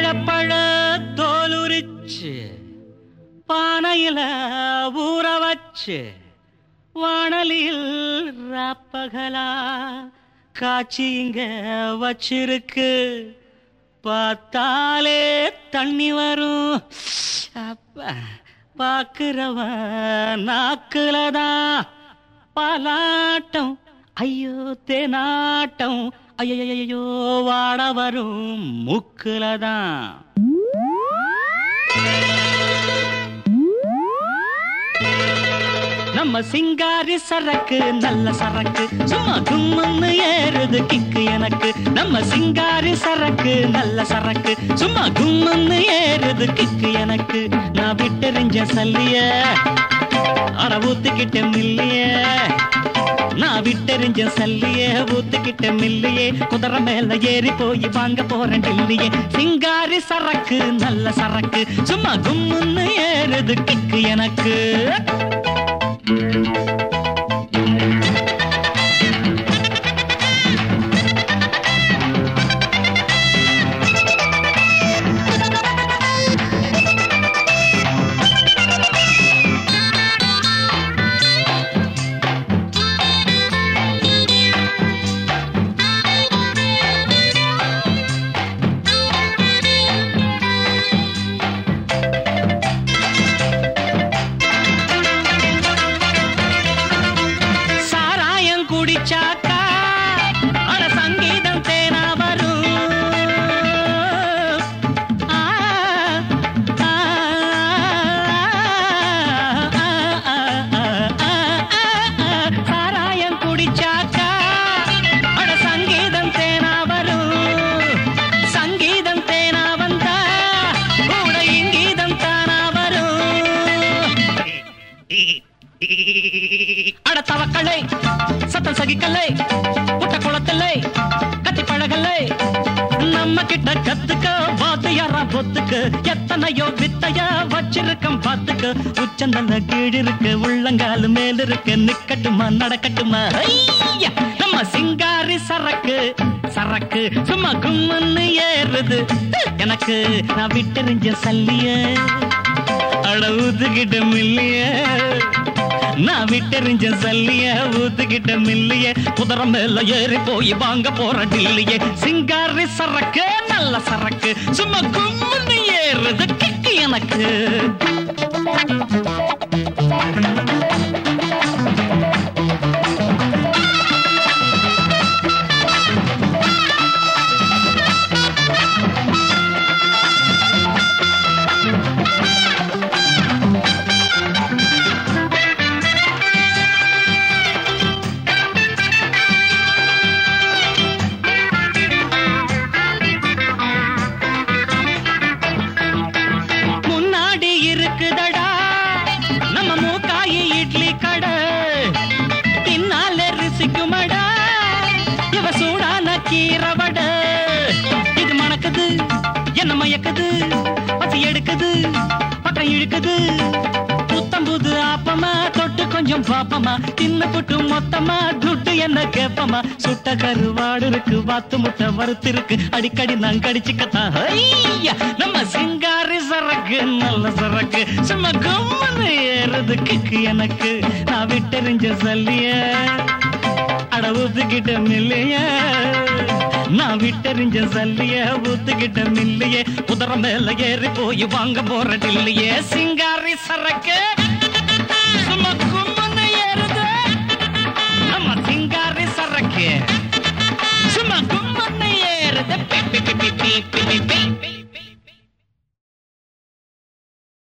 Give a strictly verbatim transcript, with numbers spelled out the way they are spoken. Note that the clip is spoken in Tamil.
வாழைப்பழ தோலுரிச்சு பானையில ஊற வச்சு வாணலில் ராப்பகலா காட்சி இங்க வச்சிருக்கு. பார்த்தாலே தண்ணி வரும். அப்ப பாக்குறவன் நாக்குலதான் பாலாட்டம். ஐயோ தேனாட்டம். ஐயோ வாட வரும் மூக்குலதான். நம்ம சிங்காரி சரக்கு நல்ல சரக்கு சும்மா கும்முன்னு ஏறுது கிக்கு எனக்கு. நம்ம சிங்காரி சரக்கு நல்ல சரக்கு சும்மா கும்முன்னு ஏறுது கிக்கு எனக்கு. நான் விட்டெறிஞ்ச சல்லிய அட ஊத்துக்கிட்ட மில்லிய. நான் விட்டெறிஞ்ச சல்லிய ஊத்துக்கிட்ட மில்லியே. குதிரை மேல ஏறி போய் வாங்க போறேன் டில்லியே. சிங்காரி சரக்கு நல்ல சரக்கு சும்மா கும்முன்னு ஏறுது கிக்கு எனக்கு. சங்கீதம் தேனா வரும். சாராயம் குடிச்சாக்கா அட சங்கீதம் தேனா வரும். சங்கீதம் தேனா வந்தா கூட இங்கீதம் தானா வரும். அட தவக்கலை சத்தம் சகிக்கலை புட்ட குளத்தில்லை கத்தி பழகலை. நம்ம கிட்ட கத்துக்க பாத்து யாரா பொத்துக்கு. எத்தனையோ வித்தைய வச்சிருக்கம் பாத்துக்கு. உச்சந்தல கீழிருக்கு உள்ளங்காலு மேல இருக்கு. நிக்கட்டுமா நடக்கட்டுமா. நம்ம சிங்காரி சரக்கு சரக்கு சும்மா கும்முன்னு ஏறுது எனக்கு. நான் விட்டெறிஞ்ச சல்லிய அட ஊத்துக்கிட்ட மில்லிய. நான் விட்டெறிஞ்ச சல்லிய ஊத்துக்கிட்ட மில்லிய. குதிரை மேல ஏறி போய் வாங்க போற டில்லியே. சிங்காரி சரக்கு நல்ல சரக்கு சும்மா கும்முன்னு ஏறுது கிக்கு எனக்கு. இருக்குதடா நம்ம மூக்காயி இட்லி கடை. பின்னால ருசிக்குமடா இவ சூடான கீரவட. இது மணக்குது என்ன மயக்குது பசி எடுக்குது பக்கம் இழுக்குது. புத்தம்புது ஆப்பமா தொட்டு கொஞ்சம் பாப்பமா. தின்னு புட்டு மொத்தமா துட்டு என்ன கேப்பமா. சுட்ட கருவாடு இருக்கு வாத்து முட்டை வறுத்து இருக்கு. அடிக்கடி நான் கடிச்சுக்கத்தான். நம்ம சிங்காரி சரக்கு நல்ல சரக்கு சும்மா கும்முன்னு ஏறுது கிக்கு எனக்கு. நான் விட்டெறிஞ்ச சல்லிய அட ஊத்துக்கிட்ட மில்லிய. நான் விட்டெறிஞ்ச சல்லிய ஊத்துக்கிட்ட மில்லியே. குதிரை மேல ஏறி போய் வாங்க போற டில்லியே. சிங்காரி சரக்கு சும்மா கும்முன்னு ஏறுது நம்ம சிங்காரி சரக்கு சும்மா கும்முன்னு ஏறுது.